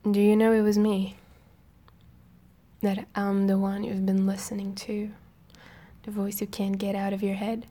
Do you know it was me? That I'm the one you've been listening to? The voice you can't get out of your head?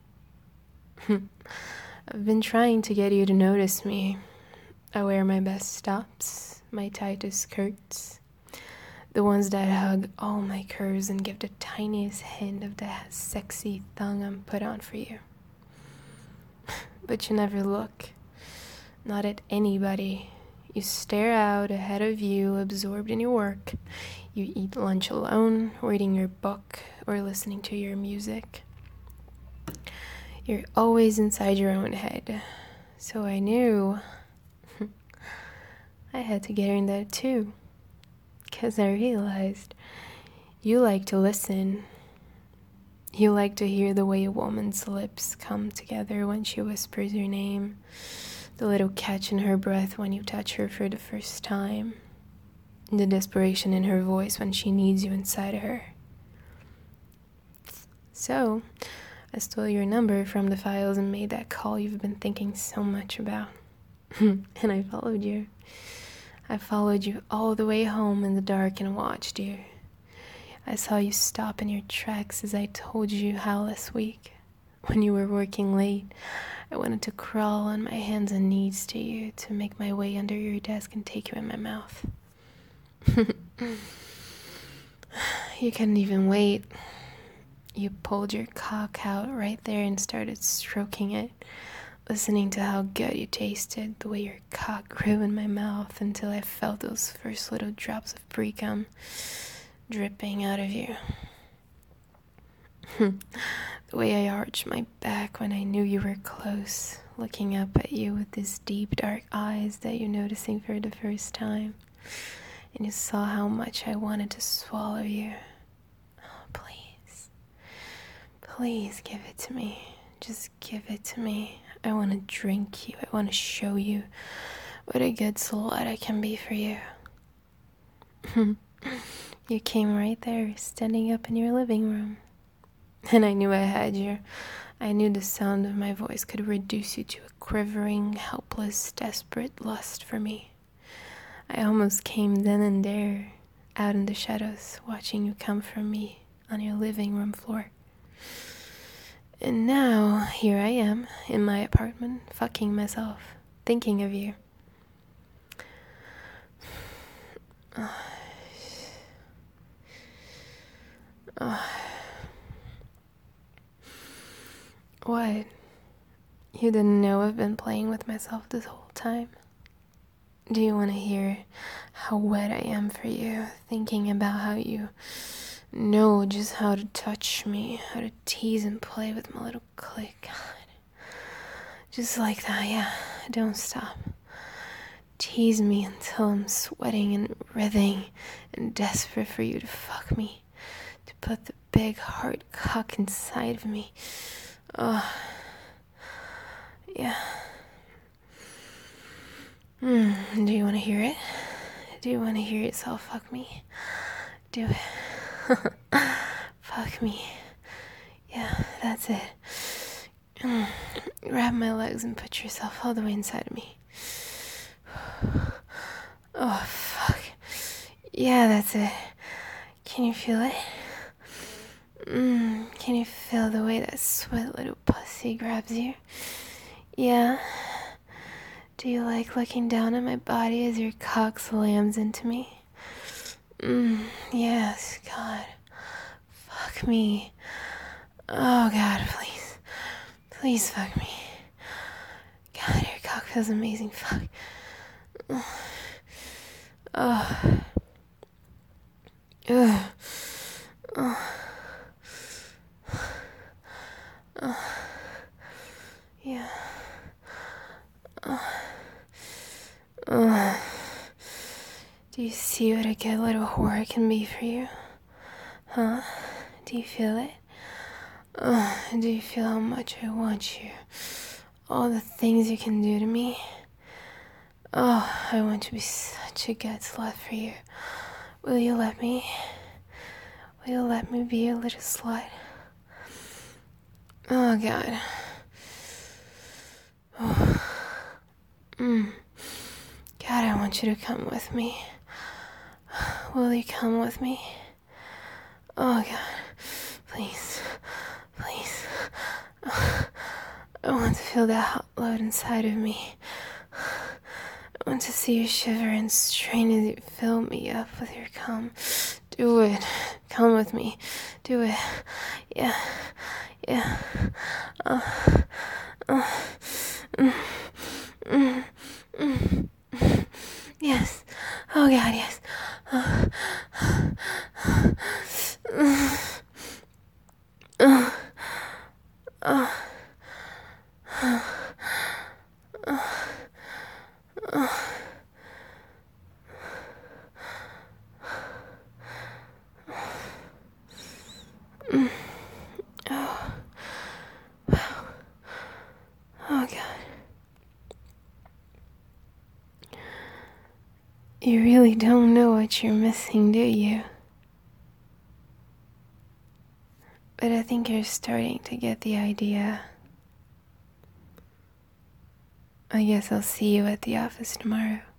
I've been trying to get you to notice me. I wear my best tops, my tightest skirts, the ones that hug all my curves and give the tiniest hint of the sexy thong I'm put on for you. But you never look, not at anybody. You stare out ahead of you, absorbed in your work. You eat lunch alone, reading your book, or listening to your music. You're always inside your own head. So I knew I had to get in there too. Because I realized you like to listen. You like to hear the way a woman's lips come together when she whispers your name. The little catch in her breath when you touch her for the first time. The desperation in her voice when she needs you inside her. So, I stole your number from the files and made that call you've been thinking so much about. And I followed you. I followed you all the way home in the dark and watched you. I saw you stop in your tracks as I told you how last week, when you were working late, I wanted to crawl on my hands and knees to you to make my way under your desk and take you in my mouth. You couldn't even wait. You pulled your cock out right there and started stroking it, listening to how good you tasted, the way your cock grew in my mouth until I felt those first little drops of pre-cum dripping out of you. The way I arched my back when I knew you were close, looking up at you with these deep dark eyes that you're noticing for the first time. And you saw how much I wanted to swallow you. Oh, please. Please give it to me. Just give it to me. I want to drink you. I want to show you what a good slut I can be for you. You came right there, standing up in your living room. And I knew I had you. I knew the sound of my voice could reduce you to a quivering, helpless, desperate lust for me. I almost came then and there, out in the shadows, watching you come from me on your living room floor. And now, here I am, in my apartment, fucking myself, thinking of you. What? You didn't know I've been playing with myself this whole time? Do you want to hear how wet I am for you, thinking about how you know just how to touch me, how to tease and play with my little clit? God. Just like that, yeah, don't stop. Tease me until I'm sweating and writhing and desperate for you to fuck me, to put the big hard cock inside of me. Oh, yeah. Do you want to hear it? Do you want to hear yourself fuck me? Do it. Fuck me. Yeah, that's it. Grab my legs and put yourself all the way inside of me. Oh, fuck. Yeah, that's it. Can you feel it? Can you feel the way that sweat little pussy grabs you? Yeah. Do you like looking down at my body as your cock slams into me? Yes, God. Fuck me. Oh, God, please. Please fuck me. God, your cock feels amazing. Fuck. Oh. Ugh. Oh. Yeah. Do you see what a good little whore can be for you? Huh? Do you feel it? Do you feel how much I want you? All the things you can do to me? Oh, I want to be such a good slut for you. Will you let me? Will you let me be a little slut? Oh, God. Oh. God, I want want you to come with me. Will you come with me? Oh God, please, please. I want to feel that hot load inside of me. I want to see you shiver and strain as you fill me up with your cum. Do it. Come with me. Do it. Yeah. Yeah. Yes. Oh God, yes. Oh God. You really don't know what you're missing, do you? But I think you're starting to get the idea. I guess I'll see you at the office tomorrow.